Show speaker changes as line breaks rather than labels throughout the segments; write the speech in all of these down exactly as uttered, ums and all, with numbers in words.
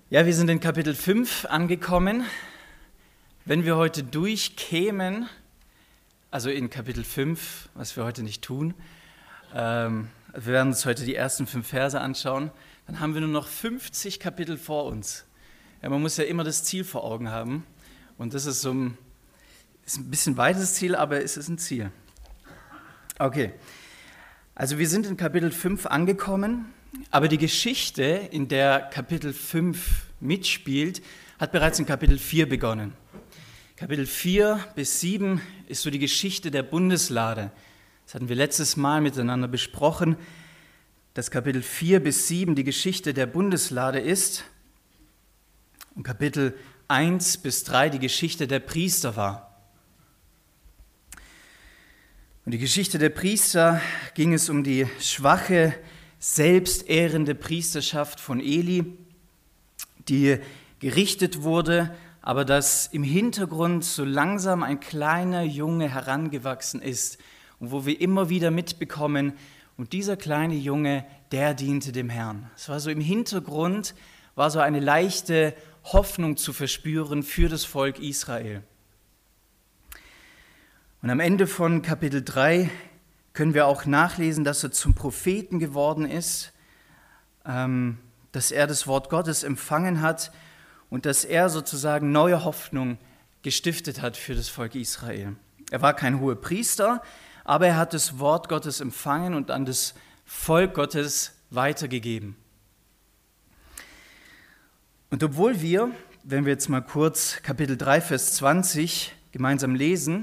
Ja, wir sind in Kapitel fünf angekommen. Wenn wir heute durchkämen, also in Kapitel fünf, was wir heute nicht tun, ähm, wir werden uns heute die ersten fünf Verse anschauen, dann haben wir nur noch fünfzig Kapitel vor uns. Ja, man muss ja immer das Ziel vor Augen haben und das ist so ein, ist ein bisschen weites Ziel, aber es ist ein Ziel. Okay, also wir sind in Kapitel fünf angekommen. Aber die Geschichte, in der Kapitel fünf mitspielt, hat bereits in Kapitel vier begonnen. Kapitel vier bis sieben ist so die Geschichte der Bundeslade. Das hatten wir letztes Mal miteinander besprochen, dass Kapitel vier bis sieben die Geschichte der Bundeslade ist und Kapitel eins bis drei die Geschichte der Priester war. Und die Geschichte der Priester ging es um die schwache, selbstehrende Priesterschaft von Eli, die gerichtet wurde, aber dass im Hintergrund so langsam ein kleiner Junge herangewachsen ist und wo wir immer wieder mitbekommen, und dieser kleine Junge, der diente dem Herrn. Es war so im Hintergrund, war so eine leichte Hoffnung zu verspüren für das Volk Israel. Und am Ende von Kapitel drei können wir auch nachlesen, dass er zum Propheten geworden ist, ähm, dass er das Wort Gottes empfangen hat und dass er sozusagen neue Hoffnung gestiftet hat für das Volk Israel. Er war kein hoher Priester, aber er hat das Wort Gottes empfangen und an das Volk Gottes weitergegeben. Und obwohl wir, wenn wir jetzt mal kurz Kapitel drei, Vers zwanzig gemeinsam lesen,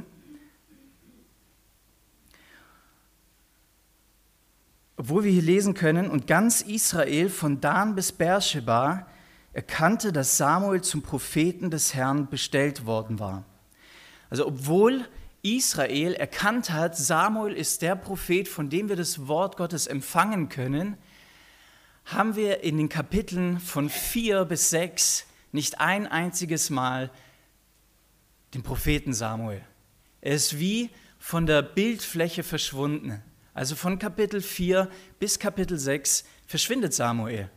Obwohl wir hier lesen können, und ganz Israel von Dan bis Beersheba erkannte, dass Samuel zum Propheten des Herrn bestellt worden war. Also obwohl Israel erkannt hat, Samuel ist der Prophet, von dem wir das Wort Gottes empfangen können, haben wir in den Kapiteln von vier bis sechs nicht ein einziges Mal den Propheten Samuel. Er ist wie von der Bildfläche verschwunden. Also von Kapitel vier bis Kapitel sechs verschwindet Samuel.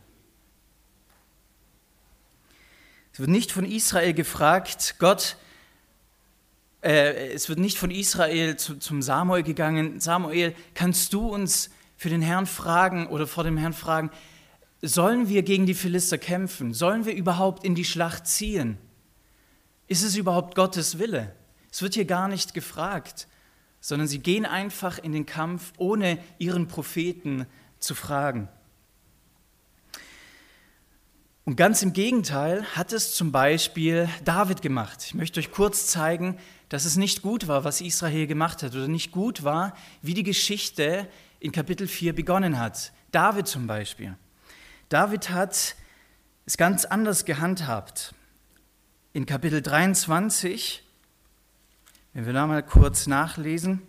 Es wird nicht von Israel gefragt, Gott, äh, es wird nicht von Israel zu, zum Samuel gegangen, Samuel, kannst du uns für den Herrn fragen oder vor dem Herrn fragen, sollen wir gegen die Philister kämpfen? Sollen wir überhaupt in die Schlacht ziehen? Ist es überhaupt Gottes Wille? Es wird hier gar nicht gefragt, sondern sie gehen einfach in den Kampf, ohne ihren Propheten zu fragen. Und ganz im Gegenteil hat es zum Beispiel David gemacht. Ich möchte euch kurz zeigen, dass es nicht gut war, was Israel gemacht hat, oder nicht gut war, wie die Geschichte in Kapitel vier begonnen hat. David zum Beispiel. David hat es ganz anders gehandhabt. In Kapitel dreiundzwanzig, wenn wir da mal kurz nachlesen.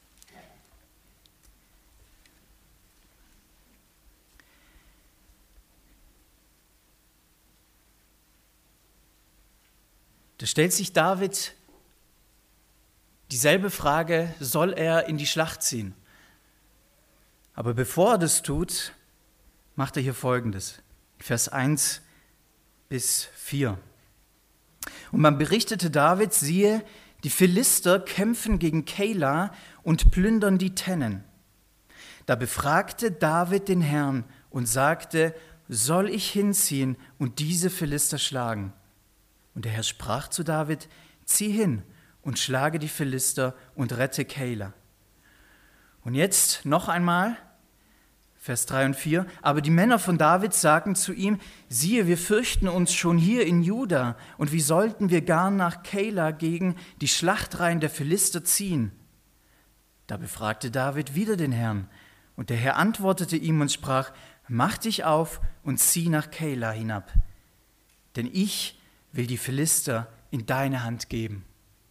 Da stellt sich David dieselbe Frage, soll er in die Schlacht ziehen? Aber bevor er das tut, macht er hier Folgendes, Vers eins bis vier. Und man berichtete David, siehe, die Philister kämpfen gegen Keila und plündern die Tennen. Da befragte David den Herrn und sagte, soll ich hinziehen und diese Philister schlagen? Und der Herr sprach zu David, zieh hin und schlage die Philister und rette Keila. Und jetzt noch einmal, Vers drei und vier, aber die Männer von David sagten zu ihm, siehe, wir fürchten uns schon hier in Juda, und wie sollten wir gar nach Keila gegen die Schlachtreihen der Philister ziehen? Da befragte David wieder den Herrn, und der Herr antwortete ihm und sprach, mach dich auf und zieh nach Keila hinab, denn ich will die Philister in deine Hand geben.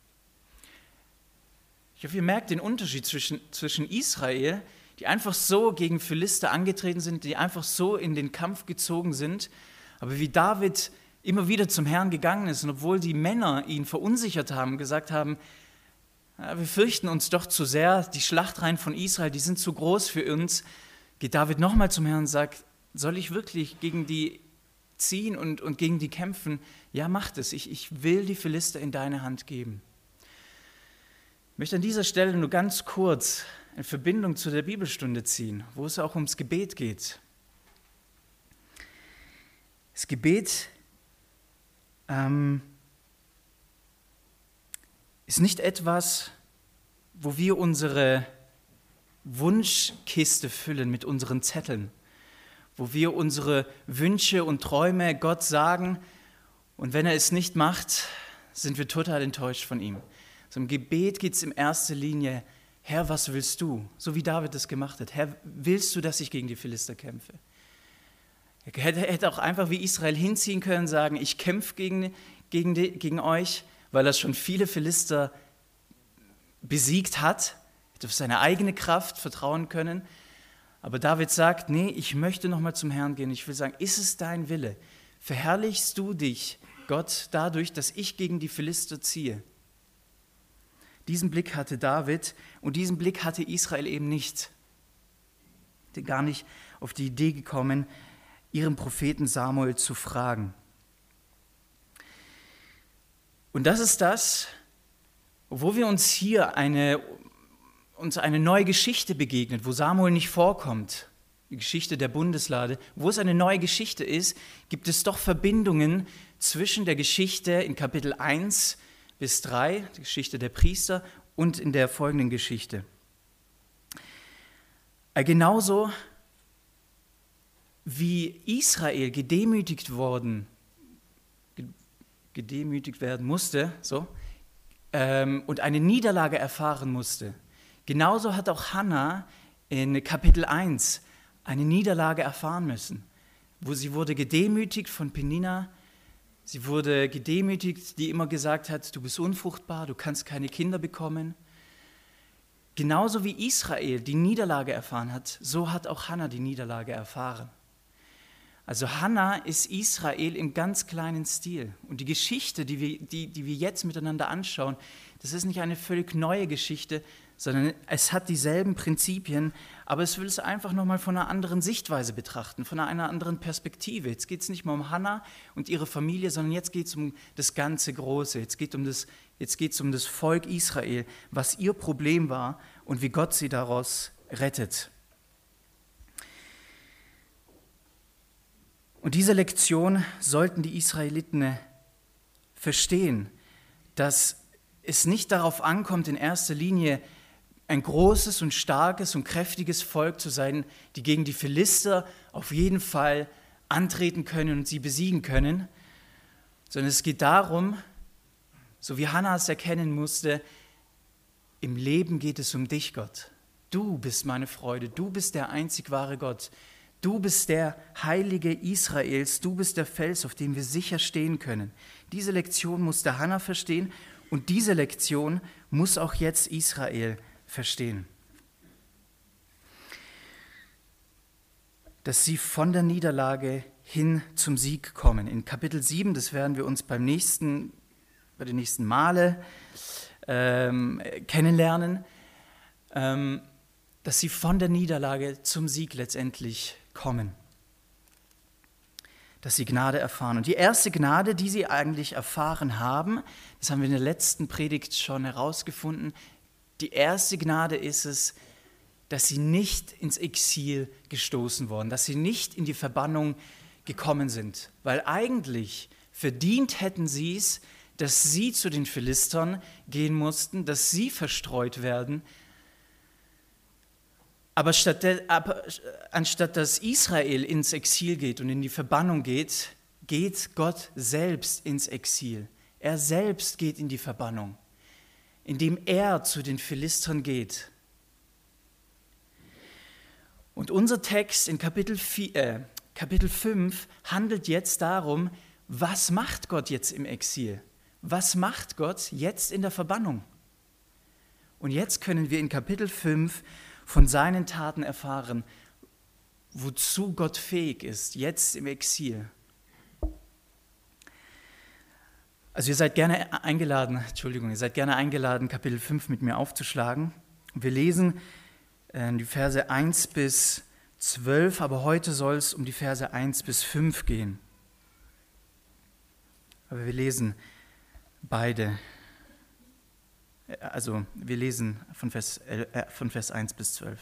Ich hoffe, ihr merkt den Unterschied zwischen, zwischen Israel, die einfach so gegen Philister angetreten sind, die einfach so in den Kampf gezogen sind, aber wie David immer wieder zum Herrn gegangen ist und obwohl die Männer ihn verunsichert haben, gesagt haben, ja, wir fürchten uns doch zu sehr, die Schlachtreihen von Israel, die sind zu groß für uns, geht David nochmal zum Herrn und sagt, soll ich wirklich gegen die ziehen und, und gegen die kämpfen, ja, mach das. Ich, ich will die Philister in deine Hand geben. Ich möchte an dieser Stelle nur ganz kurz in Verbindung zu der Bibelstunde ziehen, wo es auch ums Gebet geht. Das Gebet ähm, ist nicht etwas, wo wir unsere Wunschkiste füllen mit unseren Zetteln, wo wir unsere Wünsche und Träume Gott sagen und wenn er es nicht macht, sind wir total enttäuscht von ihm. So im Gebet geht es in erster Linie, Herr, was willst du? So wie David das gemacht hat. Herr, willst du, dass ich gegen die Philister kämpfe? Er hätte auch einfach wie Israel hinziehen können und sagen, ich kämpfe gegen, gegen, die, gegen euch, weil er schon viele Philister besiegt hat, hätte auf seine eigene Kraft vertrauen können. Aber David sagt, nee, ich möchte nochmal zum Herrn gehen. Ich will sagen, ist es dein Wille? Verherrlichst du dich, Gott, dadurch, dass ich gegen die Philister ziehe? Diesen Blick hatte David und diesen Blick hatte Israel eben nicht. Der gar nicht auf die Idee gekommen, ihren Propheten Samuel zu fragen. Und das ist das, wo wir uns hier eine, uns eine neue Geschichte begegnet, wo Samuel nicht vorkommt, die Geschichte der Bundeslade, wo es eine neue Geschichte ist, gibt es doch Verbindungen zwischen der Geschichte in Kapitel eins bis drei, die Geschichte der Priester, und in der folgenden Geschichte. Genauso wie Israel gedemütigt worden, gedemütigt werden musste, so, ähm, und eine Niederlage erfahren musste, genauso hat auch Hannah in Kapitel eins eine Niederlage erfahren müssen, wo sie wurde gedemütigt von Penina, sie wurde gedemütigt, die immer gesagt hat, du bist unfruchtbar, du kannst keine Kinder bekommen. Genauso wie Israel die Niederlage erfahren hat, so hat auch Hannah die Niederlage erfahren. Also Hannah ist Israel im ganz kleinen Stil. Und die Geschichte, die wir, die, die wir jetzt miteinander anschauen, das ist nicht eine völlig neue Geschichte, sondern es hat dieselben Prinzipien, aber es will es einfach nochmal von einer anderen Sichtweise betrachten, von einer anderen Perspektive. Jetzt geht es nicht mehr um Hannah und ihre Familie, sondern jetzt geht es um das ganze Große. Jetzt geht um das, jetzt geht es um das Volk Israel, was ihr Problem war und wie Gott sie daraus rettet. Und diese Lektion sollten die Israeliten verstehen, dass es nicht darauf ankommt, in erster Linie ein großes und starkes und kräftiges Volk zu sein, die gegen die Philister auf jeden Fall antreten können und sie besiegen können, sondern es geht darum, so wie Hannah es erkennen musste, im Leben geht es um dich, Gott. Du bist meine Freude, du bist der einzig wahre Gott. Du bist der Heilige Israels, du bist der Fels, auf dem wir sicher stehen können. Diese Lektion musste Hannah verstehen und diese Lektion muss auch jetzt Israel verstehen. Dass sie von der Niederlage hin zum Sieg kommen. In Kapitel sieben, das werden wir uns beim nächsten, bei den nächsten Male ähm, kennenlernen, ähm, dass sie von der Niederlage zum Sieg letztendlich kommen, dass sie Gnade erfahren. Und die erste Gnade, die sie eigentlich erfahren haben, das haben wir in der letzten Predigt schon herausgefunden, die erste Gnade ist es, dass sie nicht ins Exil gestoßen wurden, dass sie nicht in die Verbannung gekommen sind, weil eigentlich verdient hätten sie es, dass sie zu den Philistern gehen mussten, dass sie verstreut werden. Aber statt der, aber anstatt dass Israel ins Exil geht und in die Verbannung geht, geht Gott selbst ins Exil. Er selbst geht in die Verbannung, indem er zu den Philistern geht. Und unser Text in Kapitel, vier, äh, Kapitel fünf handelt jetzt darum, was macht Gott jetzt im Exil? Was macht Gott jetzt in der Verbannung? Und jetzt können wir in Kapitel fünf von seinen Taten erfahren, wozu Gott fähig ist, jetzt im Exil. Also ihr seid gerne eingeladen, Entschuldigung, ihr seid gerne eingeladen, Kapitel fünf mit mir aufzuschlagen. Wir lesen äh, die Verse eins bis zwölf, aber heute soll es um die Verse eins bis fünf gehen. Aber wir lesen beide. Also wir lesen von Vers, äh, von Vers eins bis zwölf.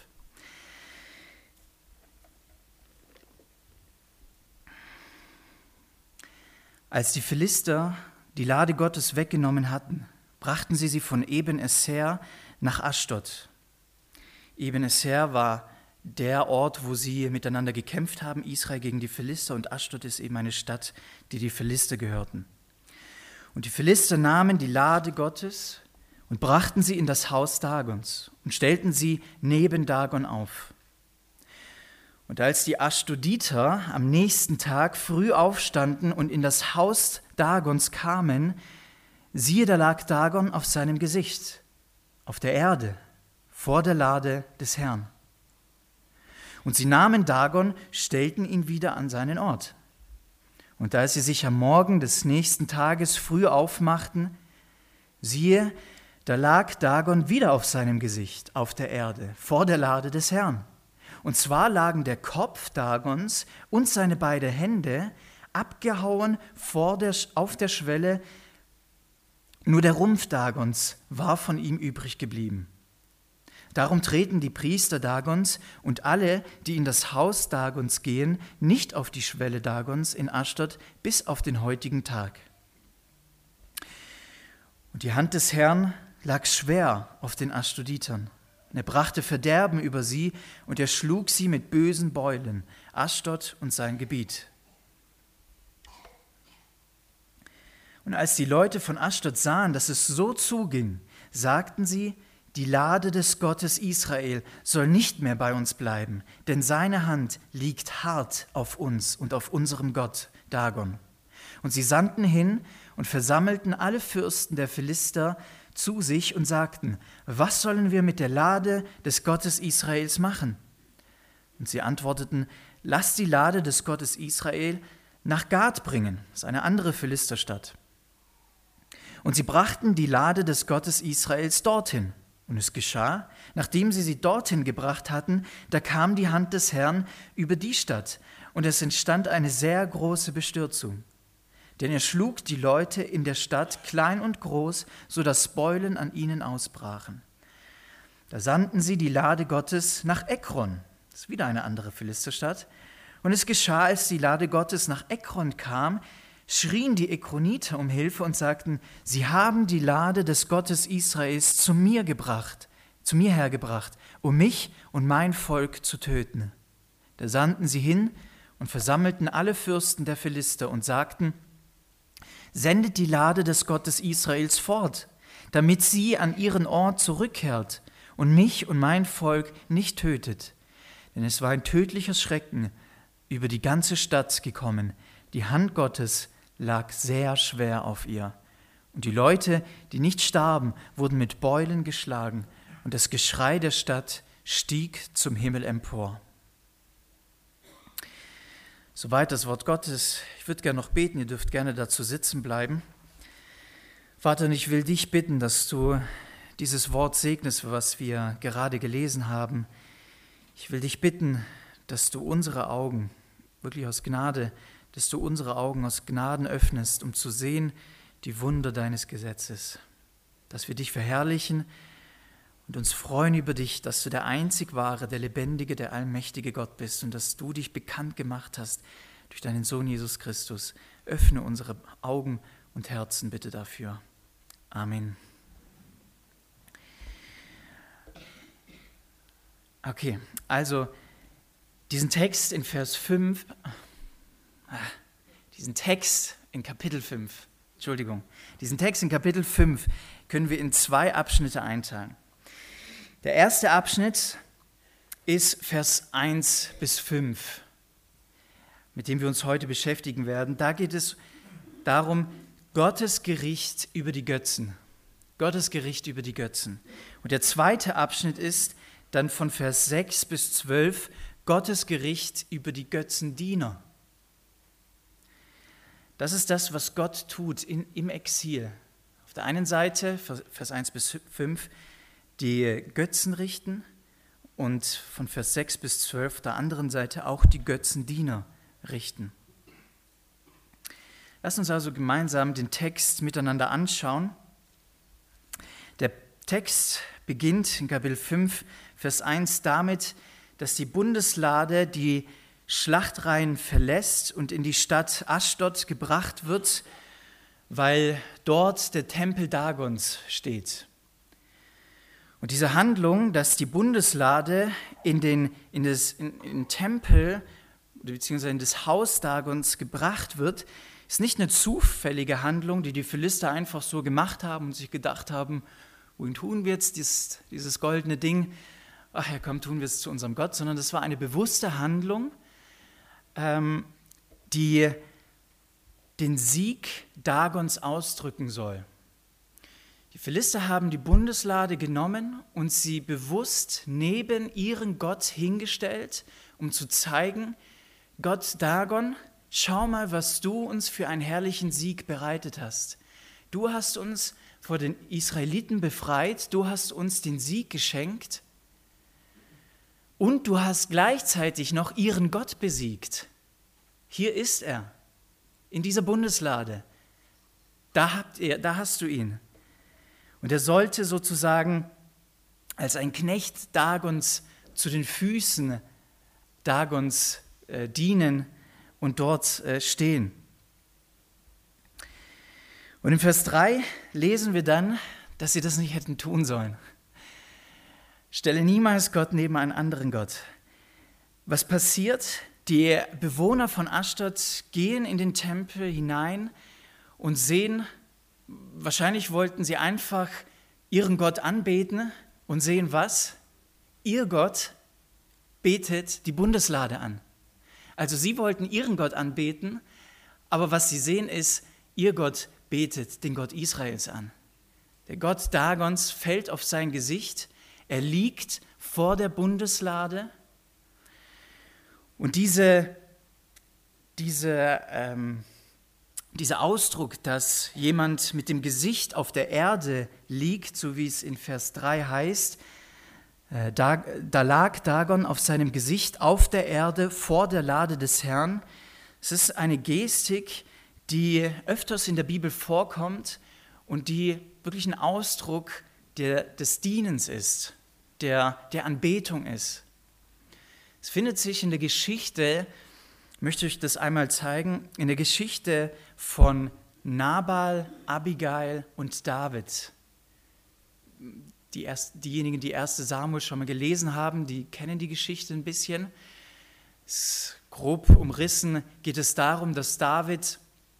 Als die Philister die Lade Gottes weggenommen hatten, brachten sie sie von Eben-Esser nach Aschdod. Eben-Esser war der Ort, wo sie miteinander gekämpft haben, Israel gegen die Philister, und Aschdod ist eben eine Stadt, die die Philister gehörten. Und die Philister nahmen die Lade Gottes und brachten sie in das Haus Dagons und stellten sie neben Dagon auf. Und als die Aschdoditer am nächsten Tag früh aufstanden und in das Haus Dagons kamen, siehe, da lag Dagon auf seinem Gesicht, auf der Erde, vor der Lade des Herrn. Und sie nahmen Dagon, stellten ihn wieder an seinen Ort. Und als sie sich am Morgen des nächsten Tages früh aufmachten, siehe, da lag Dagon wieder auf seinem Gesicht, auf der Erde, vor der Lade des Herrn. Und zwar lagen der Kopf Dagons und seine beiden Hände abgehauen vor der, auf der Schwelle, nur der Rumpf Dagons war von ihm übrig geblieben. Darum treten die Priester Dagons und alle, die in das Haus Dagons gehen, nicht auf die Schwelle Dagons in Aschdod bis auf den heutigen Tag. Und die Hand des Herrn lag schwer auf den Aschdoditern. Und er brachte Verderben über sie und er schlug sie mit bösen Beulen, Aschdod und sein Gebiet. Und als die Leute von Aschdod sahen, dass es so zuging, sagten sie, die Lade des Gottes Israel soll nicht mehr bei uns bleiben, denn seine Hand liegt hart auf uns und auf unserem Gott, Dagon. Und sie sandten hin und versammelten alle Fürsten der Philister zu sich und sagten, was sollen wir mit der Lade des Gottes Israels machen? Und sie antworteten, lasst die Lade des Gottes Israel nach Gad bringen, das ist eine andere Philisterstadt. Und sie brachten die Lade des Gottes Israels dorthin. Und es geschah, nachdem sie sie dorthin gebracht hatten, da kam die Hand des Herrn über die Stadt, und es entstand eine sehr große Bestürzung. Denn er schlug die Leute in der Stadt, klein und groß, so dass Beulen an ihnen ausbrachen. Da sandten sie die Lade Gottes nach Ekron, das ist wieder eine andere Philisterstadt. Und es geschah, als die Lade Gottes nach Ekron kam, schrien die Ekroniter um Hilfe und sagten, sie haben die Lade des Gottes Israels zu mir gebracht, zu mir hergebracht, um mich und mein Volk zu töten. Da sandten sie hin und versammelten alle Fürsten der Philister und sagten, sendet die Lade des Gottes Israels fort, damit sie an ihren Ort zurückkehrt und mich und mein Volk nicht tötet. Denn es war ein tödliches Schrecken über die ganze Stadt gekommen. Die Hand Gottes lag sehr schwer auf ihr. Und die Leute, die nicht starben, wurden mit Beulen geschlagen. Und das Geschrei der Stadt stieg zum Himmel empor. Soweit das Wort Gottes. Ich würde gerne noch beten, ihr dürft gerne dazu sitzen bleiben. Vater, und ich will dich bitten, dass du dieses Wort segnest, was wir gerade gelesen haben. Ich will dich bitten, dass du unsere Augen, wirklich aus Gnade, dass du unsere Augen aus Gnaden öffnest, um zu sehen die Wunder deines Gesetzes. Dass wir dich verherrlichen und uns freuen über dich, dass du der einzig wahre, der lebendige, der allmächtige Gott bist und dass du dich bekannt gemacht hast durch deinen Sohn Jesus Christus. Öffne unsere Augen und Herzen bitte dafür. Amen. Okay, also diesen Text in Vers fünf, diesen Text in Kapitel fünf, Entschuldigung, diesen Text in Kapitel fünf können wir in zwei Abschnitte einteilen. Der erste Abschnitt ist Vers eins bis fünf, mit dem wir uns heute beschäftigen werden. Da geht es darum, Gottes Gericht über die Götzen. Gottes Gericht über die Götzen. Und der zweite Abschnitt ist dann von Vers sechs bis zwölf, Gottes Gericht über die Götzendiener. Das ist das, was Gott tut in, im Exil. Auf der einen Seite, Vers eins bis fünf, die Götzen richten und von Vers sechs bis zwölf, der anderen Seite auch die Götzendiener richten. Lass uns also gemeinsam den Text miteinander anschauen. Der Text beginnt in Kapitel fünf, Vers eins damit, dass die Bundeslade die Schlachtreihen verlässt und in die Stadt Aschdod gebracht wird, weil dort der Tempel Dagons steht. Und diese Handlung, dass die Bundeslade in den, in das, in, in den Tempel beziehungsweise in das Haus Dagons gebracht wird, ist nicht eine zufällige Handlung, die die Philister einfach so gemacht haben und sich gedacht haben, wohin tun wir jetzt dieses, dieses goldene Ding? Ach ja, komm, tun wir es zu unserem Gott, sondern das war eine bewusste Handlung, ähm, die den Sieg Dagons ausdrücken soll. Die Philister haben die Bundeslade genommen und sie bewusst neben ihren Gott hingestellt, um zu zeigen, Gott Dagon, schau mal, was du uns für einen herrlichen Sieg bereitet hast. Du hast uns vor den Israeliten befreit, du hast uns den Sieg geschenkt und du hast gleichzeitig noch ihren Gott besiegt. Hier ist er, in dieser Bundeslade. Da, habt ihr, da hast du ihn. Und er sollte sozusagen als ein Knecht Dagons zu den Füßen Dagons äh, dienen und dort äh, stehen. Und in Vers drei lesen wir dann, dass sie das nicht hätten tun sollen. Stelle niemals Gott neben einen anderen Gott. Was passiert? Die Bewohner von Aschdod gehen in den Tempel hinein und sehen, wahrscheinlich wollten sie einfach ihren Gott anbeten und sehen was? Ihr Gott betet die Bundeslade an. Also sie wollten ihren Gott anbeten, aber was sie sehen ist, ihr Gott betet den Gott Israels an. Der Gott Dagons fällt auf sein Gesicht, er liegt vor der Bundeslade und diese, diese ähm, Dieser Ausdruck, dass jemand mit dem Gesicht auf der Erde liegt, so wie es in Vers drei heißt, äh, da, da lag Dagon auf seinem Gesicht auf der Erde vor der Lade des Herrn. Es ist eine Gestik, die öfters in der Bibel vorkommt und die wirklich ein Ausdruck der, des Dienens ist, der, der Anbetung ist. Es findet sich in der Geschichte, ich möchte euch das einmal zeigen, in der Geschichte von Nabal, Abigail und David. Die erst, diejenigen, die erste Samuel schon mal gelesen haben, die kennen die Geschichte ein bisschen. Es, grob umrissen geht es darum, dass David,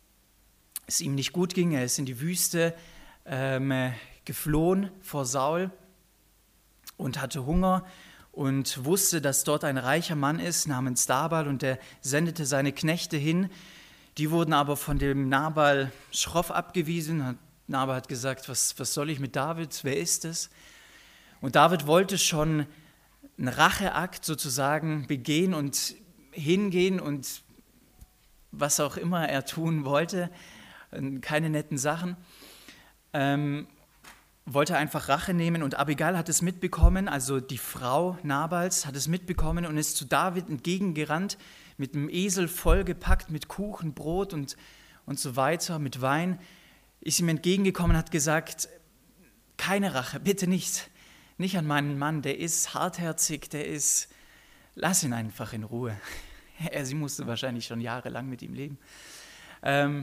es ihm nicht gut ging, er ist in die Wüste ähm, geflohen vor Saul und hatte Hunger und wusste, dass dort ein reicher Mann ist namens Nabal und der sendete seine Knechte hin. Die wurden aber von dem Nabal schroff abgewiesen. Nabal hat gesagt, was, was soll ich mit David, wer ist es? Und David wollte schon einen Racheakt sozusagen begehen und hingehen und was auch immer er tun wollte, keine netten Sachen, ähm, wollte einfach Rache nehmen und Abigail hat es mitbekommen, also die Frau Nabals hat es mitbekommen und ist zu David entgegengerannt, mit einem Esel vollgepackt mit Kuchen, Brot und, und so weiter, mit Wein, ist ihm entgegengekommen und hat gesagt, keine Rache, bitte nicht, nicht an meinen Mann, der ist hartherzig, der ist, lass ihn einfach in Ruhe. Er, sie musste wahrscheinlich schon jahrelang mit ihm leben. Ähm,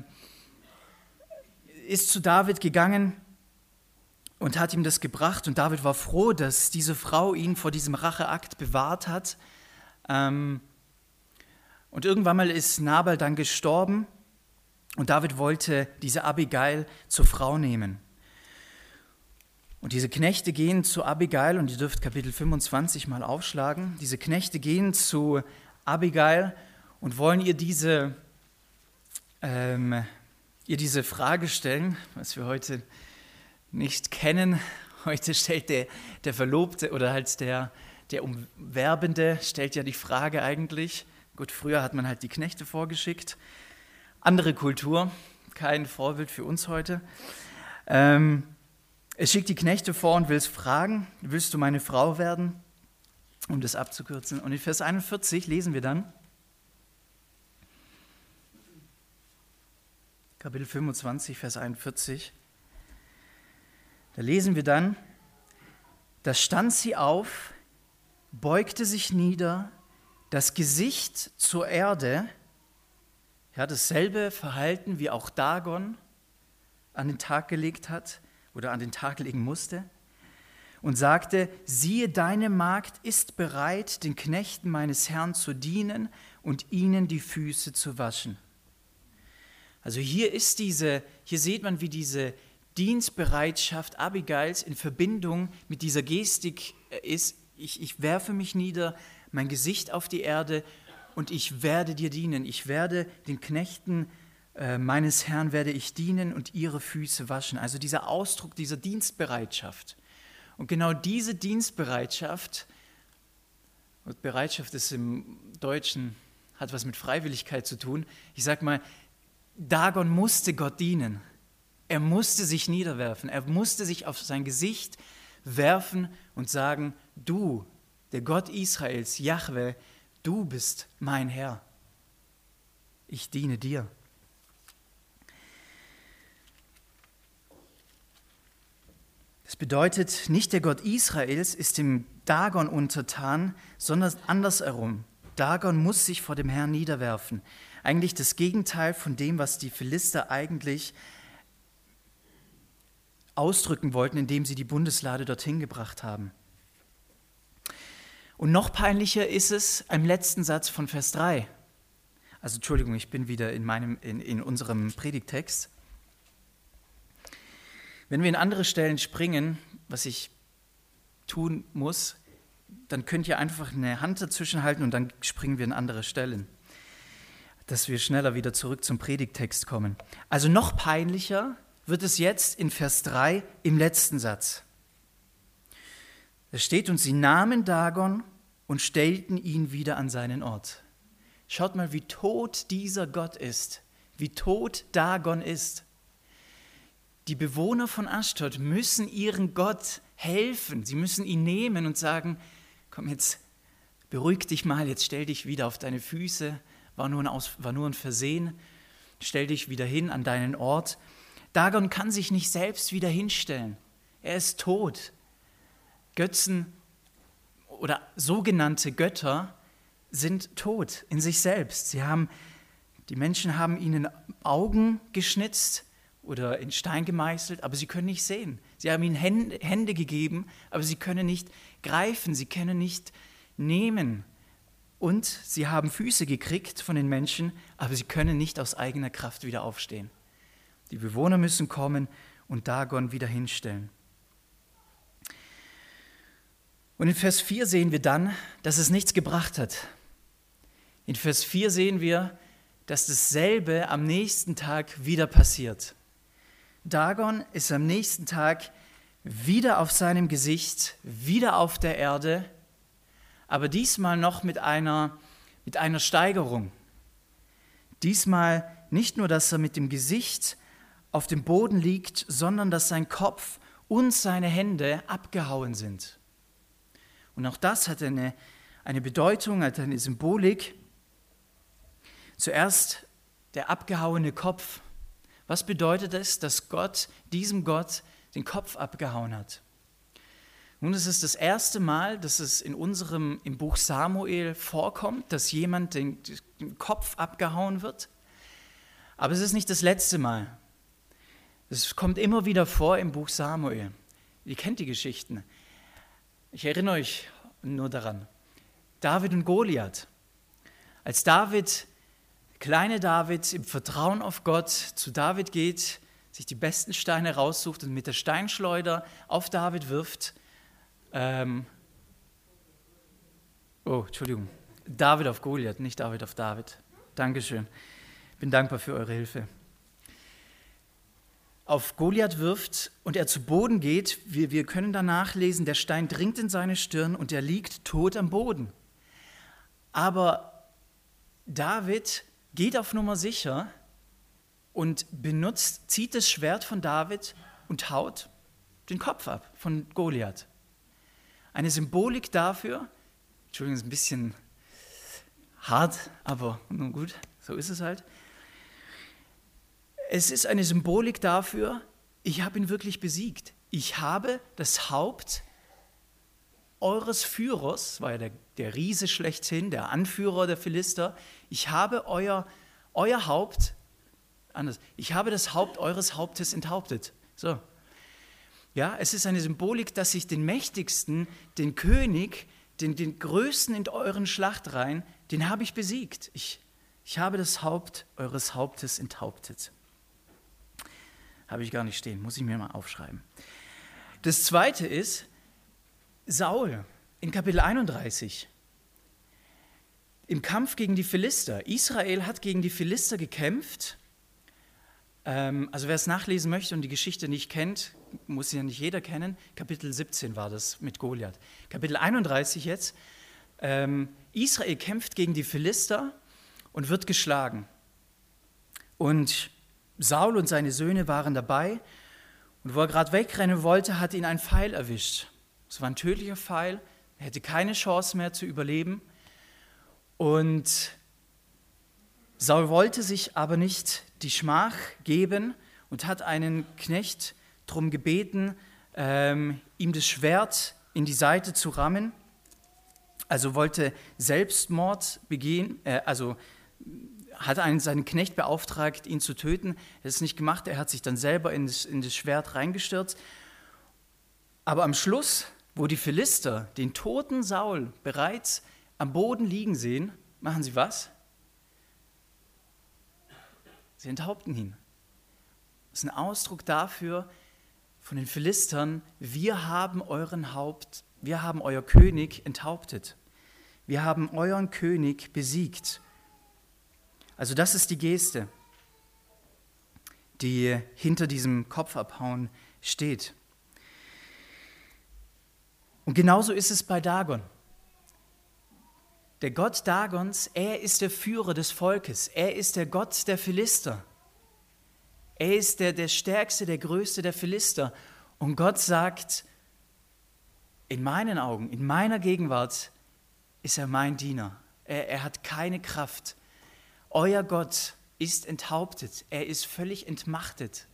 ist zu David gegangen und hat ihm das gebracht und David war froh, dass diese Frau ihn vor diesem Racheakt bewahrt hat. Ähm, und irgendwann mal ist Nabal dann gestorben und David wollte diese Abigail zur Frau nehmen. Und diese Knechte gehen zu Abigail und ihr dürft Kapitel fünfundzwanzig mal aufschlagen. Diese Knechte gehen zu Abigail und wollen ihr diese, ähm, ihr diese Frage stellen, was wir heute nicht kennen. Heute stellt der, der Verlobte oder halt der, der Umwerbende stellt ja die Frage eigentlich. Gut, früher hat man halt die Knechte vorgeschickt. Andere Kultur, kein Vorbild für uns heute. Ähm, es schickt die Knechte vor und will es fragen, willst du meine Frau werden? Um das abzukürzen. Und in Vers einundvierzig lesen wir dann, Kapitel fünfundzwanzig, Vers einundvierzig. Da lesen wir dann: Da stand sie auf, beugte sich nieder, das Gesicht zur Erde, ja, dasselbe Verhalten, wie auch Dagon an den Tag gelegt hat oder an den Tag legen musste, und sagte: Siehe, deine Magd ist bereit, den Knechten meines Herrn zu dienen und ihnen die Füße zu waschen. Also hier ist diese, hier sieht man, wie diese Dienstbereitschaft Abigails in Verbindung mit dieser Gestik ist: Ich, ich werfe mich nieder, mein Gesicht auf die Erde und ich werde dir dienen. Ich werde den Knechten äh, meines Herrn werde ich dienen und ihre Füße waschen. Also dieser Ausdruck dieser Dienstbereitschaft. Und genau diese Dienstbereitschaft, und Bereitschaft ist im Deutschen, hat was mit Freiwilligkeit zu tun. Ich sage mal, Dagon musste Gott dienen. Er musste sich niederwerfen. Er musste sich auf sein Gesicht werfen und sagen: Du, der Gott Israels, Jahwe, du bist mein Herr. Ich diene dir. Das bedeutet, nicht der Gott Israels ist dem Dagon untertan, sondern andersherum. Dagon muss sich vor dem Herrn niederwerfen. Eigentlich das Gegenteil von dem, was die Philister eigentlich ausdrücken wollten, indem sie die Bundeslade dorthin gebracht haben. Und noch peinlicher ist es im letzten Satz von Vers drei. Also Entschuldigung, ich bin wieder in, meinem, in, in unserem Predigtext. Wenn wir in andere Stellen springen, was ich tun muss, dann könnt ihr einfach eine Hand dazwischen halten und dann springen wir in andere Stellen, dass wir schneller wieder zurück zum Predigtext kommen. Also noch peinlicher wird es jetzt in Vers drei im letzten Satz. Da steht: Und sie nahmen Dagon und stellten ihn wieder an seinen Ort. Schaut mal, wie tot dieser Gott ist, wie tot Dagon ist. Die Bewohner von Aschdod müssen ihren Gott helfen. Sie müssen ihn nehmen und sagen: Komm, jetzt beruhig dich mal, jetzt stell dich wieder auf deine Füße, war nur ein, Aus, war nur ein Versehen, stell dich wieder hin an deinen Ort. Dagon kann sich nicht selbst wieder hinstellen. Er ist tot. Götzen oder sogenannte Götter sind tot in sich selbst. Sie haben, die Menschen haben ihnen Augen geschnitzt oder in Stein gemeißelt, aber sie können nicht sehen. Sie haben ihnen Hände, Hände gegeben, aber sie können nicht greifen, sie können nicht nehmen. Und sie haben Füße gekriegt von den Menschen, aber sie können nicht aus eigener Kraft wieder aufstehen. Die Bewohner müssen kommen und Dagon wieder hinstellen. Und in Vers vier sehen wir dann, dass es nichts gebracht hat. In Vers vier sehen wir, dass dasselbe am nächsten Tag wieder passiert. Dagon ist am nächsten Tag wieder auf seinem Gesicht, wieder auf der Erde, aber diesmal noch mit einer, mit einer Steigerung. Diesmal nicht nur, dass er mit dem Gesicht auf dem Boden liegt, sondern dass sein Kopf und seine Hände abgehauen sind. Und auch das hat eine, eine Bedeutung, hat eine Symbolik. Zuerst der abgehauene Kopf. Was bedeutet es, dass Gott, diesem Gott, den Kopf abgehauen hat? Nun, es ist das erste Mal, dass es in unserem, im Buch Samuel vorkommt, dass jemand den, den Kopf abgehauen wird. Aber es ist nicht das letzte Mal. Es kommt immer wieder vor im Buch Samuel. Ihr kennt die Geschichten. Ich erinnere euch nur daran. David und Goliath. Als David, kleine David, im Vertrauen auf Gott zu David geht, sich die besten Steine raussucht und mit der Steinschleuder auf David wirft. Ähm, oh, Entschuldigung. David auf Goliath, nicht David auf David. Dankeschön. Bin dankbar für eure Hilfe. Auf Goliath wirft und er zu Boden geht, wir, wir können danach lesen, der Stein dringt in seine Stirn und er liegt tot am Boden. Aber David geht auf Nummer sicher und benutzt, zieht das Schwert von David und haut den Kopf ab von Goliath. Eine Symbolik dafür, Entschuldigung, ist ein bisschen hart, aber nun gut, so ist es halt. Es ist eine Symbolik dafür, ich habe ihn wirklich besiegt. Ich habe das Haupt eures Führers, war ja der, der Riese schlechthin, der Anführer der Philister, ich habe euer, euer Haupt, anders, ich habe das Haupt eures Hauptes enthauptet. So. Ja, es ist eine Symbolik, dass ich den Mächtigsten, den König, den, den Größten in euren Schlachtreihen, den habe ich besiegt. Ich, ich habe das Haupt eures Hauptes enthauptet. Habe ich gar nicht stehen, muss ich mir mal aufschreiben. Das Zweite ist, Saul in Kapitel einunddreißig, im Kampf gegen die Philister. Israel hat gegen die Philister gekämpft. Ähm, also wer es nachlesen möchte und die Geschichte nicht kennt, muss ja nicht jeder kennen. Kapitel siebzehn war das mit Goliath. Kapitel einunddreißig jetzt. Ähm, Israel kämpft gegen die Philister und wird geschlagen. Und Saul und seine Söhne waren dabei. Und wo er gerade wegrennen wollte, hat ihn ein Pfeil erwischt. Es war ein tödlicher Pfeil, er hätte keine Chance mehr zu überleben. Und Saul wollte sich aber nicht die Schmach geben und hat einen Knecht darum gebeten, ähm, ihm das Schwert in die Seite zu rammen. Also wollte Selbstmord begehen, äh, also hat einen, seinen Knecht beauftragt, ihn zu töten. Er hat es nicht gemacht, er hat sich dann selber in das, in das Schwert reingestürzt. Aber am Schluss, wo die Philister den toten Saul bereits am Boden liegen sehen, machen sie was? Sie enthaupten ihn. Das ist ein Ausdruck dafür von den Philistern, wir haben euren Haupt, wir haben euer König enthauptet. Wir haben euren König besiegt. Also das ist die Geste, die hinter diesem Kopfabhauen steht. Und genauso ist es bei Dagon. Der Gott Dagons, er ist der Führer des Volkes. Er ist der Gott der Philister. Er ist der, der Stärkste, der Größte der Philister. Und Gott sagt, in meinen Augen, in meiner Gegenwart ist er mein Diener. Er, er hat keine Kraft. Euer Gott ist enthauptet. Er ist völlig entmachtet.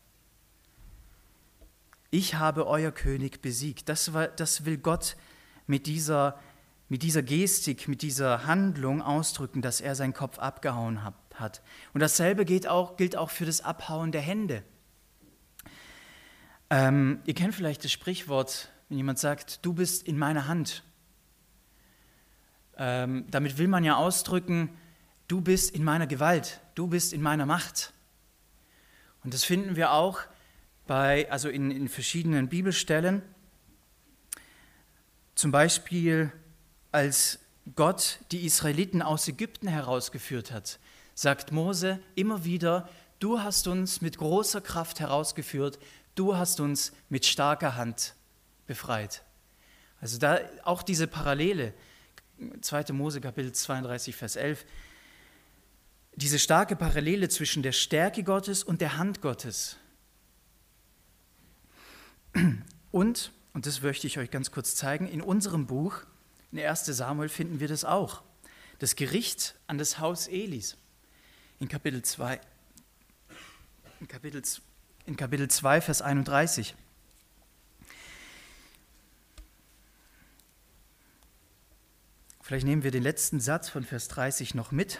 Ich habe euer König besiegt. Das, war, das will Gott mit dieser, mit dieser Gestik, mit dieser Handlung ausdrücken, dass er seinen Kopf abgehauen hat. Und dasselbe gilt auch, gilt auch für das Abhauen der Hände. Ähm, ihr kennt vielleicht das Sprichwort, wenn jemand sagt, du bist in meiner Hand. Ähm, damit will man ja ausdrücken, du bist in meiner Gewalt, du bist in meiner Macht. Und das finden wir auch bei, also in, in verschiedenen Bibelstellen. Zum Beispiel, als Gott die Israeliten aus Ägypten herausgeführt hat, sagt Mose immer wieder, du hast uns mit großer Kraft herausgeführt, du hast uns mit starker Hand befreit. Also da auch diese Parallele, zweiter Mose Kapitel zweiunddreißig, Vers elf, diese starke Parallele zwischen der Stärke Gottes und der Hand Gottes. Und, und das möchte ich euch ganz kurz zeigen, in unserem Buch, in erster Samuel, finden wir das auch. Das Gericht an das Haus Elis. In Kapitel zwei, in Kapitel, in Kapitel zwei, Vers einunddreißig. Vielleicht nehmen wir den letzten Satz von Vers dreißig noch mit.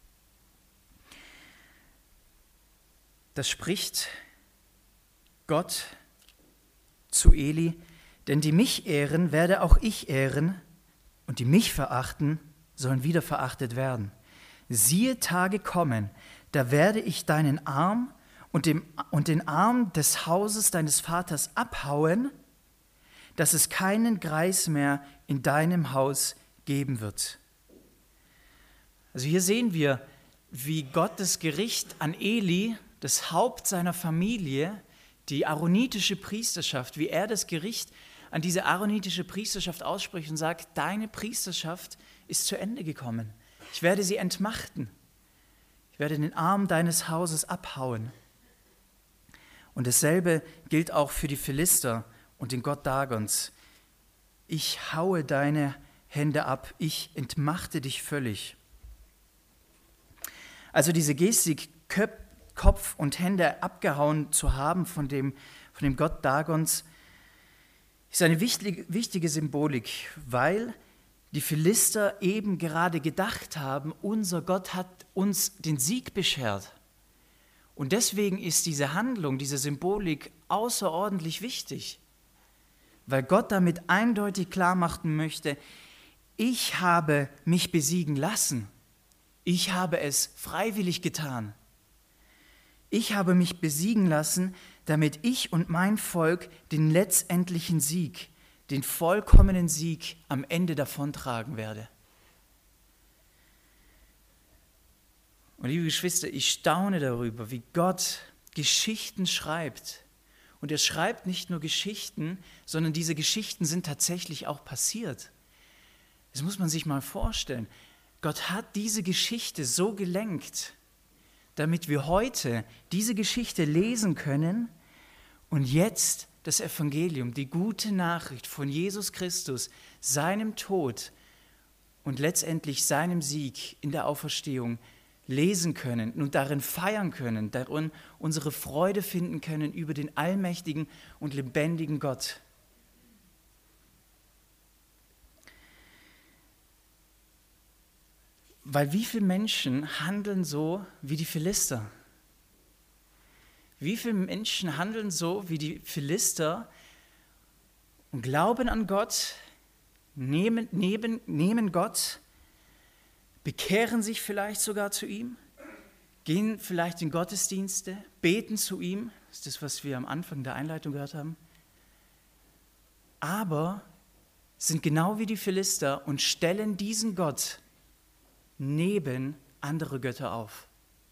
Das spricht Gott zu Eli, denn die mich ehren, werde auch ich ehren, und die mich verachten, sollen wieder verachtet werden. Siehe, Tage kommen, da werde ich deinen Arm und, dem, und den Arm des Hauses deines Vaters abhauen, dass es keinen Greis mehr in deinem Haus geben wird. Also hier sehen wir, wie Gott das Gericht an Eli, das Haupt seiner Familie, die aaronitische Priesterschaft, wie er das Gericht an diese aaronitische Priesterschaft ausspricht und sagt, deine Priesterschaft ist zu Ende gekommen. Ich werde sie entmachten. Ich werde den Arm deines Hauses abhauen. Und dasselbe gilt auch für die Philister und den Gott Dagons. Ich haue deine Hände ab, ich entmachte dich völlig. Also diese Gestik Kopf und Hände abgehauen zu haben von dem, von dem Gott Dagons, ist eine wichtige, wichtige Symbolik, weil die Philister eben gerade gedacht haben, unser Gott hat uns den Sieg beschert. Und deswegen ist diese Handlung, diese Symbolik außerordentlich wichtig, weil Gott damit eindeutig klar machen möchte, ich habe mich besiegen lassen. Ich habe es freiwillig getan. Ich habe mich besiegen lassen, damit ich und mein Volk den letztendlichen Sieg, den vollkommenen Sieg am Ende davontragen werde. Und liebe Geschwister, ich staune darüber, wie Gott Geschichten schreibt. Und er schreibt nicht nur Geschichten, sondern diese Geschichten sind tatsächlich auch passiert. Das muss man sich mal vorstellen. Gott hat diese Geschichte so gelenkt, damit wir heute diese Geschichte lesen können und jetzt das Evangelium, die gute Nachricht von Jesus Christus, seinem Tod und letztendlich seinem Sieg in der Auferstehung lesen können und darin feiern können, darin unsere Freude finden können über den allmächtigen und lebendigen Gott. Weil wie viele Menschen handeln so wie die Philister? Wie viele Menschen handeln so wie die Philister und glauben an Gott, nehmen, nehmen, nehmen Gott, bekehren sich vielleicht sogar zu ihm, gehen vielleicht in Gottesdienste, beten zu ihm, das ist das, was wir am Anfang der Einleitung gehört haben, aber sind genau wie die Philister und stellen diesen Gott neben andere Götter auf.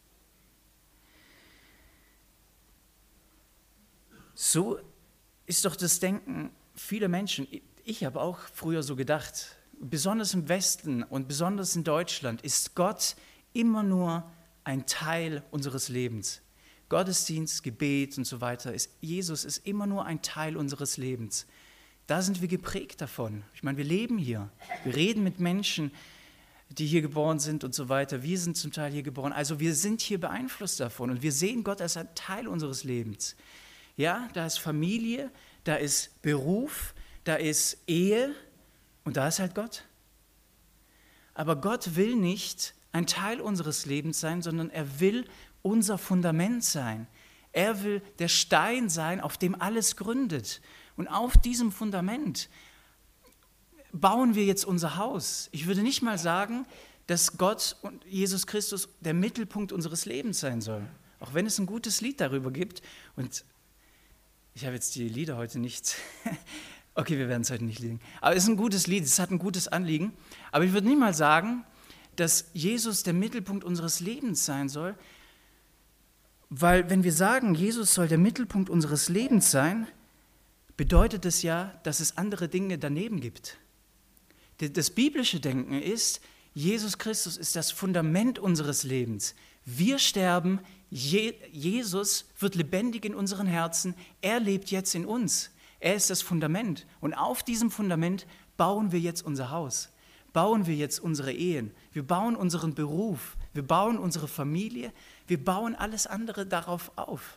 So ist doch das Denken vieler Menschen. Ich habe auch früher so gedacht, besonders im Westen und besonders in Deutschland ist Gott immer nur ein Teil unseres Lebens. Gottesdienst, Gebet und so weiter, ist, Jesus ist immer nur ein Teil unseres Lebens. Da sind wir geprägt davon. Ich meine, wir leben hier, wir reden mit Menschen, die hier geboren sind und so weiter. Wir sind zum Teil hier geboren. Also wir sind hier beeinflusst davon und wir sehen Gott als ein Teil unseres Lebens. Ja, da ist Familie, da ist Beruf, da ist Ehe und da ist halt Gott. Aber Gott will nicht ein Teil unseres Lebens sein, sondern er will unser Fundament sein. Er will der Stein sein, auf dem alles gründet. Und auf diesem Fundament bauen wir jetzt unser Haus. Ich würde nicht mal sagen, dass Gott und Jesus Christus der Mittelpunkt unseres Lebens sein soll. Auch wenn es ein gutes Lied darüber gibt. Und ich habe jetzt die Lieder heute nicht. Okay, wir werden es heute nicht liegen. Aber es ist ein gutes Lied, es hat ein gutes Anliegen. Aber ich würde nicht mal sagen, dass Jesus der Mittelpunkt unseres Lebens sein soll. Weil wenn wir sagen, Jesus soll der Mittelpunkt unseres Lebens sein, bedeutet es ja, dass es andere Dinge daneben gibt. Das biblische Denken ist, Jesus Christus ist das Fundament unseres Lebens. Wir sterben, Je- Jesus wird lebendig in unseren Herzen, er lebt jetzt in uns. Er ist das Fundament und auf diesem Fundament bauen wir jetzt unser Haus, bauen wir jetzt unsere Ehen, wir bauen unseren Beruf, wir bauen unsere Familie, wir bauen alles andere darauf auf.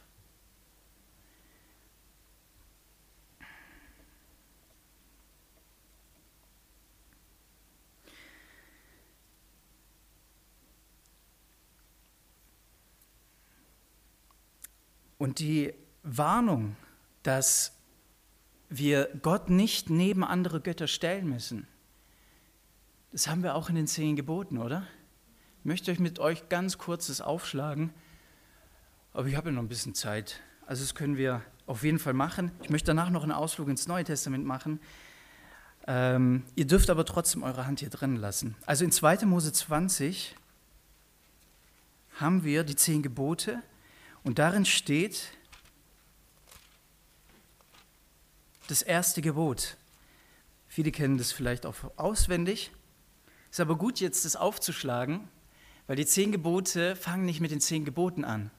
Und die Warnung, dass wir Gott nicht neben andere Götter stellen müssen, das haben wir auch in den zehn Geboten, oder? Ich möchte euch mit euch ganz kurz das aufschlagen, aber ich habe ja noch ein bisschen Zeit. Also das können wir auf jeden Fall machen. Ich möchte danach noch einen Ausflug ins Neue Testament machen. Ähm, ihr dürft aber trotzdem eure Hand hier drin lassen. Also in zweiter Mose zwanzig haben wir die zehn Gebote. Und darin steht das erste Gebot. Viele kennen das vielleicht auch auswendig. Ist aber gut, jetzt das aufzuschlagen, weil die zehn Gebote fangen nicht mit den zehn Geboten an.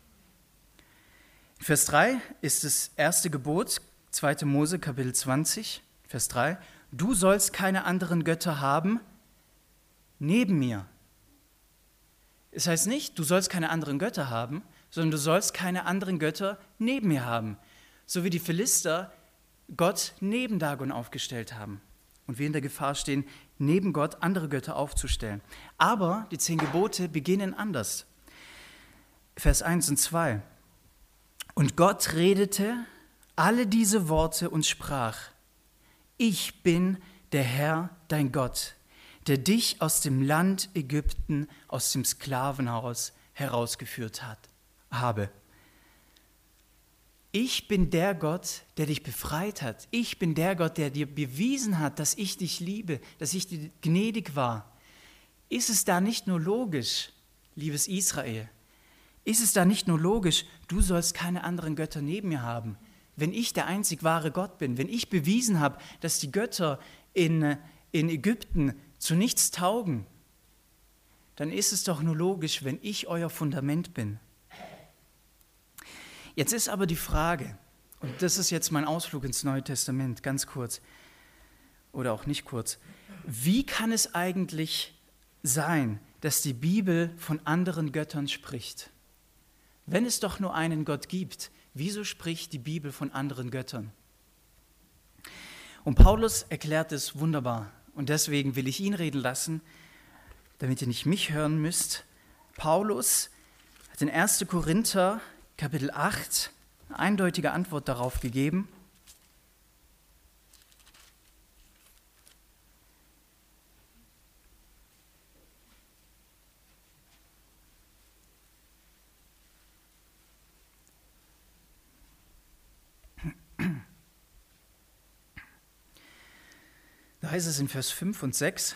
In Vers drei ist das erste Gebot, zweiter Mose, Kapitel zwanzig, Vers drei. Du sollst keine anderen Götter haben neben mir. Es heißt nicht, du sollst keine anderen Götter haben, sondern du sollst keine anderen Götter neben mir haben, so wie die Philister Gott neben Dagon aufgestellt haben und wir in der Gefahr stehen, neben Gott andere Götter aufzustellen. Aber die zehn Gebote beginnen anders. Vers eins und zwei. Und Gott redete alle diese Worte und sprach: Ich bin der Herr, dein Gott, der dich aus dem Land Ägypten, aus dem Sklavenhaus herausgeführt hat, habe. Ich bin der Gott, der dich befreit hat. Ich bin der Gott, der dir bewiesen hat, dass ich dich liebe, dass ich dir gnädig war. Ist es da nicht nur logisch, liebes Israel, ist es da nicht nur logisch, du sollst keine anderen Götter neben mir haben, wenn ich der einzig wahre Gott bin, wenn ich bewiesen habe, dass die Götter in, in Ägypten zu nichts taugen, dann ist es doch nur logisch, wenn ich euer Fundament bin. Jetzt ist aber die Frage, und das ist jetzt mein Ausflug ins Neue Testament, ganz kurz, oder auch nicht kurz, wie kann es eigentlich sein, dass die Bibel von anderen Göttern spricht? Wenn es doch nur einen Gott gibt, wieso spricht die Bibel von anderen Göttern? Und Paulus erklärt es wunderbar, und deswegen will ich ihn reden lassen, damit ihr nicht mich hören müsst. Paulus hat in erster Korinther Kapitel acht eine eindeutige Antwort darauf gegeben. Da heißt es in Vers fünf und sechs: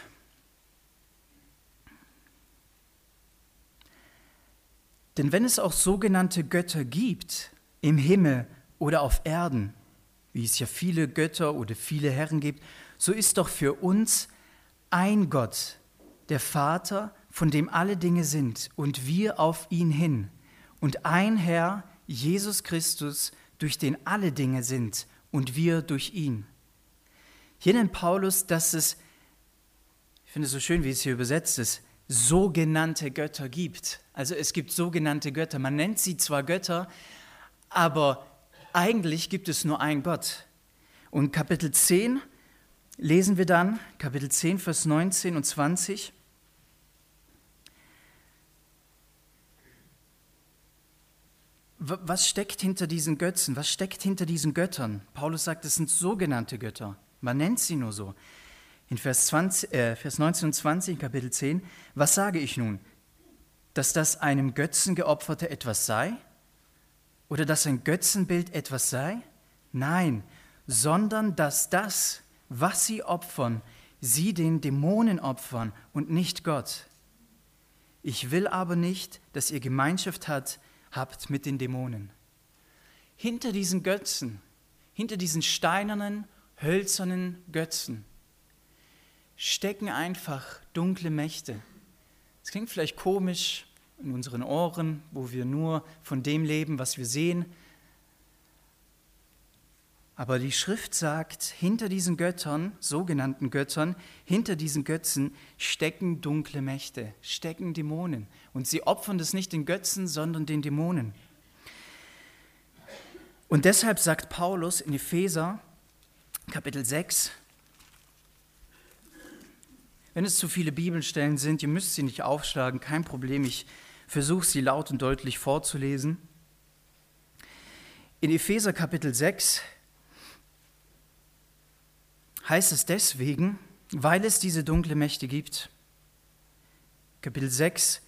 Denn wenn es auch sogenannte Götter gibt, im Himmel oder auf Erden, wie es ja viele Götter oder viele Herren gibt, so ist doch für uns ein Gott, der Vater, von dem alle Dinge sind, und wir auf ihn hin, und ein Herr, Jesus Christus, durch den alle Dinge sind, und wir durch ihn. Hier nennt Paulus, dass es, ich finde es so schön, wie es hier übersetzt ist, sogenannte Götter gibt. Also es gibt sogenannte Götter. Man nennt sie zwar Götter, aber eigentlich gibt es nur einen Gott. Und Kapitel zehn lesen wir dann, Kapitel zehn, Vers neunzehn und zwanzig. Was steckt hinter diesen Götzen? Was steckt hinter diesen Göttern? Paulus sagt, es sind sogenannte Götter. Man nennt sie nur so. In Vers, zwanzig, äh, Vers neunzehn und zwanzig, Kapitel zehn, was sage ich nun? Dass das einem Götzen geopferte etwas sei? Oder dass ein Götzenbild etwas sei? Nein, sondern dass das, was sie opfern, sie den Dämonen opfern und nicht Gott. Ich will aber nicht, dass ihr Gemeinschaft hat, habt mit den Dämonen. Hinter diesen Götzen, hinter diesen steinernen, hölzernen Götzen stecken einfach dunkle Mächte. Es klingt vielleicht komisch in unseren Ohren, wo wir nur von dem leben, was wir sehen. Aber die Schrift sagt, hinter diesen Göttern, sogenannten Göttern, hinter diesen Götzen stecken dunkle Mächte, stecken Dämonen. Und sie opfern das nicht den Götzen, sondern den Dämonen. Und deshalb sagt Paulus in Epheser, Kapitel sechs, wenn es zu viele Bibelstellen sind, ihr müsst sie nicht aufschlagen, kein Problem, ich versuche sie laut und deutlich vorzulesen. In Epheser Kapitel sechs heißt es deswegen, weil es diese dunkle Mächte gibt. Kapitel sechs,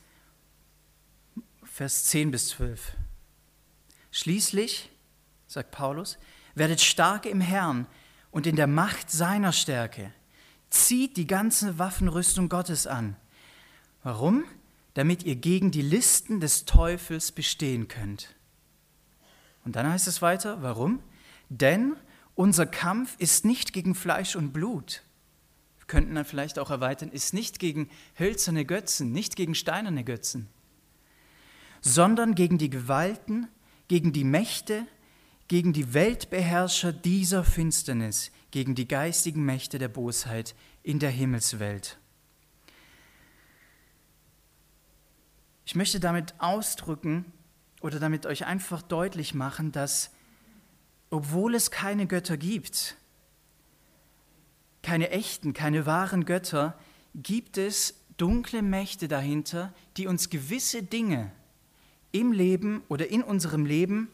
Vers zehn bis zwölf. Schließlich, sagt Paulus, werdet stark im Herrn und in der Macht seiner Stärke. Zieht die ganze Waffenrüstung Gottes an. Warum? Damit ihr gegen die Listen des Teufels bestehen könnt. Und dann heißt es weiter, warum? Denn unser Kampf ist nicht gegen Fleisch und Blut. Wir könnten dann vielleicht auch erweitern, ist nicht gegen hölzerne Götzen, nicht gegen steinerne Götzen, sondern gegen die Gewalten, gegen die Mächte, gegen die Weltbeherrscher dieser Finsternis, gegen die geistigen Mächte der Bosheit in der Himmelswelt. Ich möchte damit ausdrücken, oder damit euch einfach deutlich machen, dass obwohl es keine Götter gibt, keine echten, keine wahren Götter, gibt es dunkle Mächte dahinter, die uns gewisse Dinge im Leben oder in unserem Leben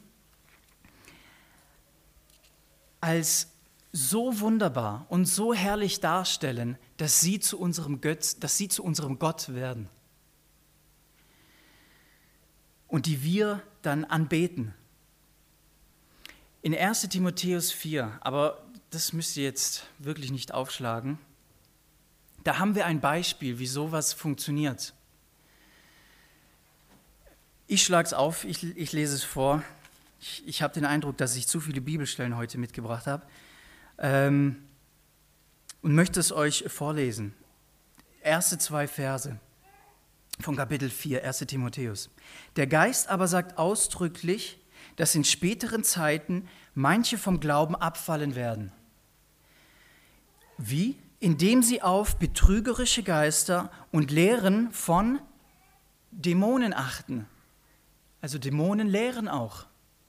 als so wunderbar und so herrlich darstellen, dass sie zu unserem Götz, dass sie zu unserem Gott werden und die wir dann anbeten. In erster Timotheus vier, aber das müsst ihr jetzt wirklich nicht aufschlagen, da haben wir ein Beispiel, wie sowas funktioniert. Ich schlage es auf, ich, ich lese es vor. Ich, ich habe den Eindruck, dass ich zu viele Bibelstellen heute mitgebracht habe ähm, und möchte es euch vorlesen. Erste zwei Verse von Kapitel vier, erster Timotheus. Der Geist aber sagt ausdrücklich, dass in späteren Zeiten manche vom Glauben abfallen werden. Wie? Indem sie auf betrügerische Geister und Lehren von Dämonen achten. Also Dämonen lehren auch.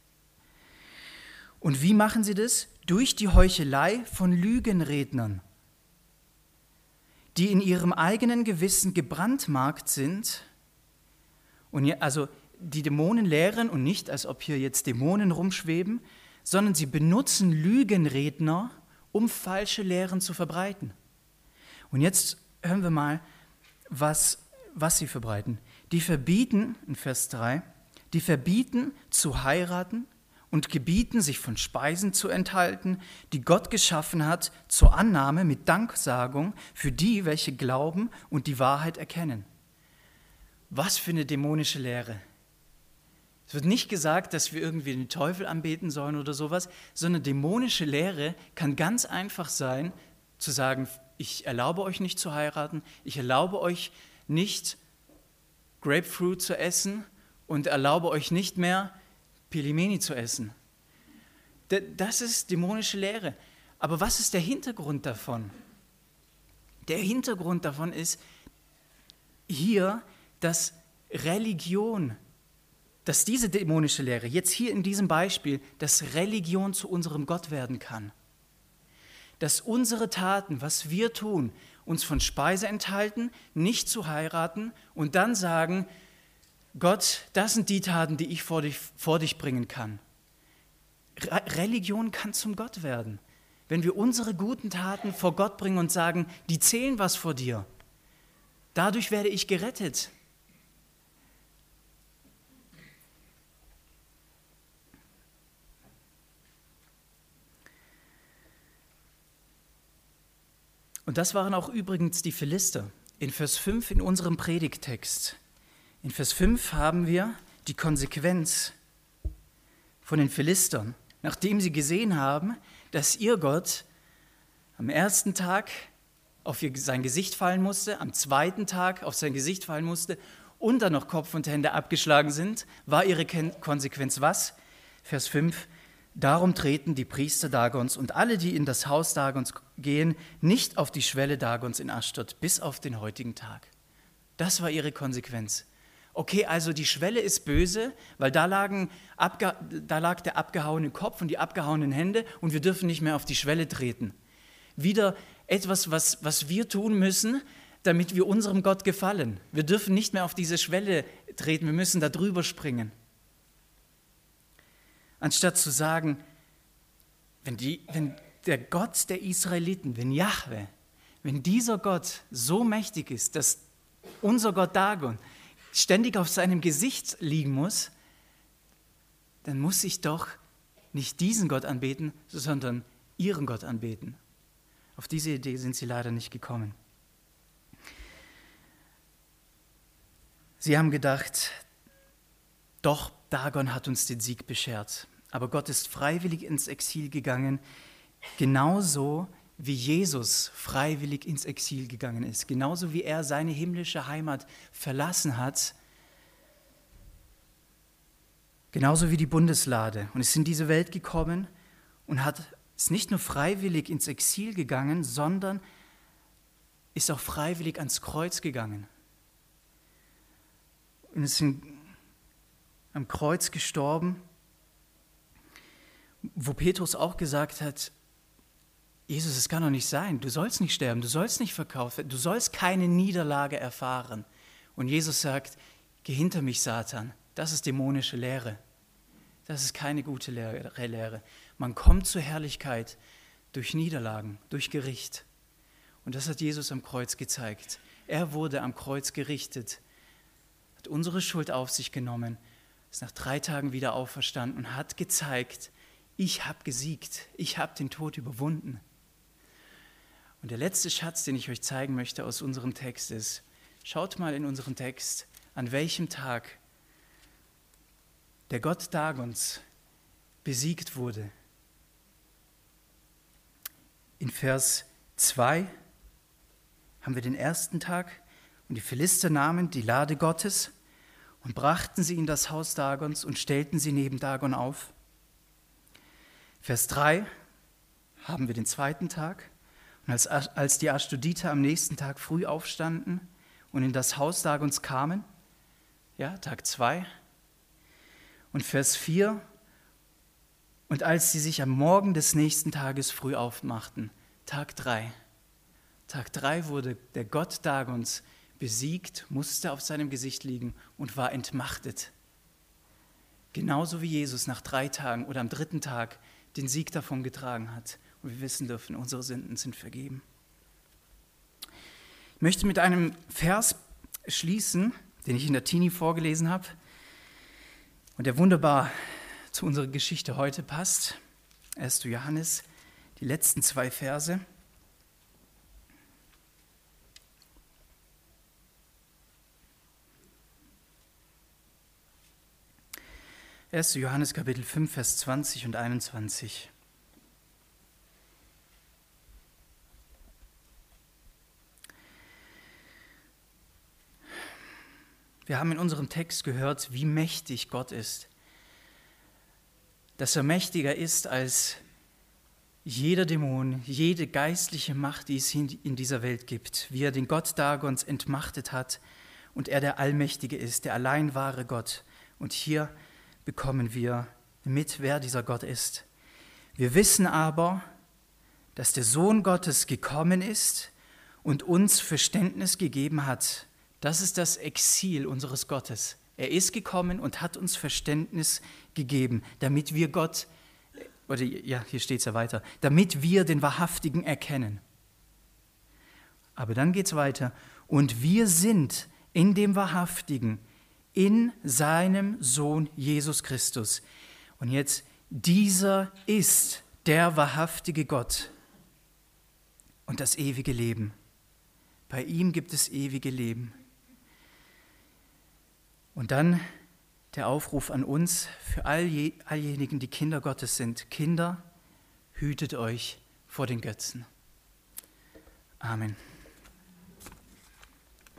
Und wie machen sie das? Durch die Heuchelei von Lügenrednern, die in ihrem eigenen Gewissen gebrandmarkt sind. Und also die Dämonen lehren und nicht, als ob hier jetzt Dämonen rumschweben, sondern sie benutzen Lügenredner, um falsche Lehren zu verbreiten. Und jetzt hören wir mal, was, was sie verbreiten. Die verbieten, in Vers drei, die verbieten zu heiraten und gebieten, sich von Speisen zu enthalten, die Gott geschaffen hat, zur Annahme mit Danksagung für die, welche glauben und die Wahrheit erkennen. Was für eine dämonische Lehre. Es wird nicht gesagt, dass wir irgendwie den Teufel anbeten sollen oder sowas, sondern dämonische Lehre kann ganz einfach sein, zu sagen, ich erlaube euch nicht zu heiraten, ich erlaube euch nicht Grapefruit zu essen und erlaube euch nicht mehr Pilimeni zu essen. Das ist dämonische Lehre. Aber was ist der Hintergrund davon? Der Hintergrund davon ist hier, dass Religion, dass diese dämonische Lehre, jetzt hier in diesem Beispiel, dass Religion zu unserem Gott werden kann. Dass unsere Taten, was wir tun, uns von Speise enthalten, nicht zu heiraten und dann sagen, Gott, das sind die Taten, die ich vor dich, vor dich bringen kann. Re- Religion kann zum Gott werden. Wenn wir unsere guten Taten vor Gott bringen und sagen, die zählen was vor dir, dadurch werde ich gerettet. Und das waren auch übrigens die Philister. In Vers fünf in unserem Predigttext. In Vers fünf haben wir die Konsequenz von den Philistern, nachdem sie gesehen haben, dass ihr Gott am ersten Tag auf ihr, sein Gesicht fallen musste, am zweiten Tag auf sein Gesicht fallen musste und dann noch Kopf und Hände abgeschlagen sind, war ihre Konsequenz was? Vers fünf. Darum treten die Priester Dagons und alle, die in das Haus Dagons gehen, nicht auf die Schwelle Dagons in Aschdod bis auf den heutigen Tag. Das war ihre Konsequenz. Okay, also die Schwelle ist böse, weil da, lagen, abge, da lag der abgehauene Kopf und die abgehauenen Hände und wir dürfen nicht mehr auf die Schwelle treten. Wieder etwas, was, was wir tun müssen, damit wir unserem Gott gefallen. Wir dürfen nicht mehr auf diese Schwelle treten, wir müssen da drüber springen. Anstatt zu sagen, wenn, die, wenn der Gott der Israeliten, wenn Jahwe, wenn dieser Gott so mächtig ist, dass unser Gott Dagon ständig auf seinem Gesicht liegen muss, dann muss ich doch nicht diesen Gott anbeten, sondern ihren Gott anbeten. Auf diese Idee sind sie leider nicht gekommen. Sie haben gedacht, doch, Dagon hat uns den Sieg beschert. Aber Gott ist freiwillig ins Exil gegangen, genauso wie Jesus freiwillig ins Exil gegangen ist. Genauso wie er seine himmlische Heimat verlassen hat. Genauso wie die Bundeslade. Und ist in diese Welt gekommen und hat, ist nicht nur freiwillig ins Exil gegangen, sondern ist auch freiwillig ans Kreuz gegangen. Und es sind am Kreuz gestorben, wo Petrus auch gesagt hat, Jesus, es kann doch nicht sein, du sollst nicht sterben, du sollst nicht verkauft werden, du sollst keine Niederlage erfahren. Und Jesus sagt, geh hinter mich, Satan, das ist dämonische Lehre. Das ist keine gute Lehre. Man kommt zur Herrlichkeit durch Niederlagen, durch Gericht. Und das hat Jesus am Kreuz gezeigt. Er wurde am Kreuz gerichtet, hat unsere Schuld auf sich genommen, ist nach drei Tagen wieder auferstanden und hat gezeigt, ich habe gesiegt, ich habe den Tod überwunden. Und der letzte Schatz, den ich euch zeigen möchte aus unserem Text ist, schaut mal in unseren Text, an welchem Tag der Gott Dagons besiegt wurde. In Vers zwei haben wir den ersten Tag und die Philister nahmen die Lade Gottes und brachten sie in das Haus Dagons und stellten sie neben Dagon auf. Vers drei haben wir den zweiten Tag und als, als die Ashdoditer am nächsten Tag früh aufstanden und in das Haus Dagons kamen, ja, Tag zwei, und Vers vier, und als sie sich am Morgen des nächsten Tages früh aufmachten, Tag drei. Tag drei wurde der Gott Dagons besiegt, musste auf seinem Gesicht liegen und war entmachtet. Genauso wie Jesus nach drei Tagen oder am dritten Tag den Sieg davon getragen hat. Und wir wissen dürfen, unsere Sünden sind vergeben. Ich möchte mit einem Vers schließen, den ich in der Tini vorgelesen habe und der wunderbar zu unserer Geschichte heute passt. erster Johannes, die letzten zwei Verse. erster Johannes Kapitel fünf, Vers zwanzig und einundzwanzig. Wir haben in unserem Text gehört, wie mächtig Gott ist. Dass er mächtiger ist als jeder Dämon, jede geistliche Macht, die es in dieser Welt gibt. Wie er den Gott Dagons entmachtet hat und er der Allmächtige ist, der allein wahre Gott. Und hier bekommen wir mit, wer dieser Gott ist. Wir wissen aber, dass der Sohn Gottes gekommen ist und uns Verständnis gegeben hat. Das ist das Exil unseres Gottes. Er ist gekommen und hat uns Verständnis gegeben, damit wir Gott, oder ja, hier steht es ja weiter, damit wir den Wahrhaftigen erkennen. Aber dann geht es weiter. Und wir sind in dem Wahrhaftigen, in seinem Sohn Jesus Christus. Und jetzt, dieser ist der wahrhaftige Gott und das ewige Leben. Bei ihm gibt es ewige Leben. Und dann der Aufruf an uns, für all je, alljenigen, die Kinder Gottes sind. Kinder, hütet euch vor den Götzen. Amen.